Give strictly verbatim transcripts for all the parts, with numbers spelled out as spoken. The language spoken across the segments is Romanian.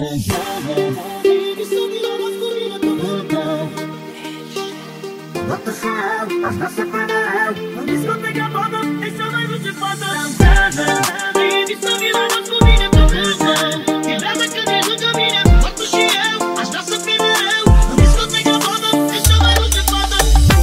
Bota sal, as nossas panas. Não discoteca foda, esse é mais um de foda. Baby, só me leva as comidas pro mundo. E leva cadê no caminho, bota o chiel, as nossas pneu. Não discoteca foda, esse é mais um de foda.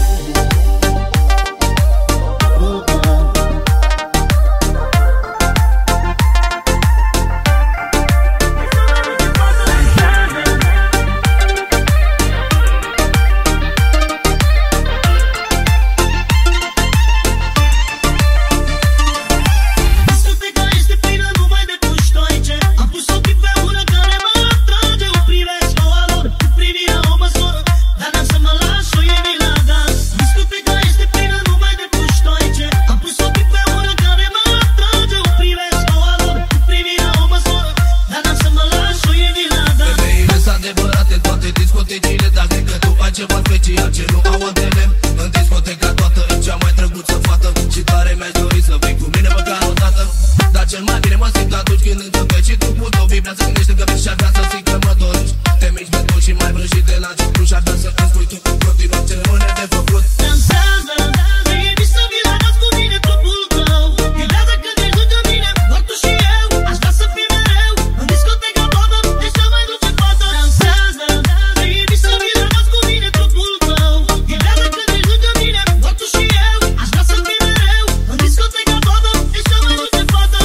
Ceva special ce nu au antene. În discoteca toată e cea mai drăguță fată. Și tare mi-aș dori să vii cu mine măcar o dată. Dar cel mai bine mă simt atunci când încâncă și trupul tău vibra, să gândești încă vezi și-ar vrea să zic că mă dorești. Te miști pe tot și mai vrăjit de la început. Și-ar vrea să îmi spui tu cu continuă ce rămâne de făcut. Dansează, baby, să vii la dans cu mine trupul tău. Iubează când ești lângă mine, doar tu și eu. Aș vrea să fii mereu în discoteca toată, e cea mai dulce fată. Dansează, baby, să vii la dans cu mine trupul tău. Iubează când ești lângă mine, doar tu și eu. Aș vrea să fii mereu în discoteca toată, e cea mai dulce fată.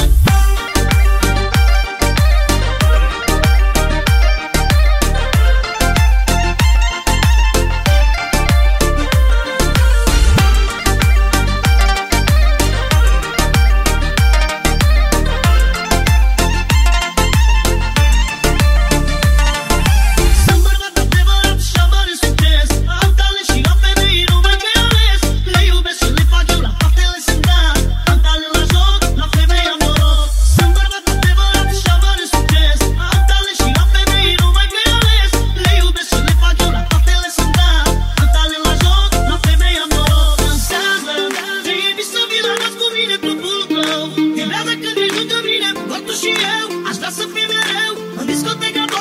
Sunt bărbat adevărat și am mare succes. Am talent și am femei, nu mai greu ales. Le iubesc și le fac eu, la faptele sunt dat. Am talent la joc, la femei am noroc. Sunt bărbat adevărat și am mare succes. Am talent și am femei, nu mai greu ales. Le iubesc și le fac eu, la faptele sunt dat. Am talent la joc, la femei am noroc. Dansează, baby, să vii la dans cu mine trupul tău. Iubează când ești lângă mine, doar tu și eu. Aș vrea să fii mereu în discoteca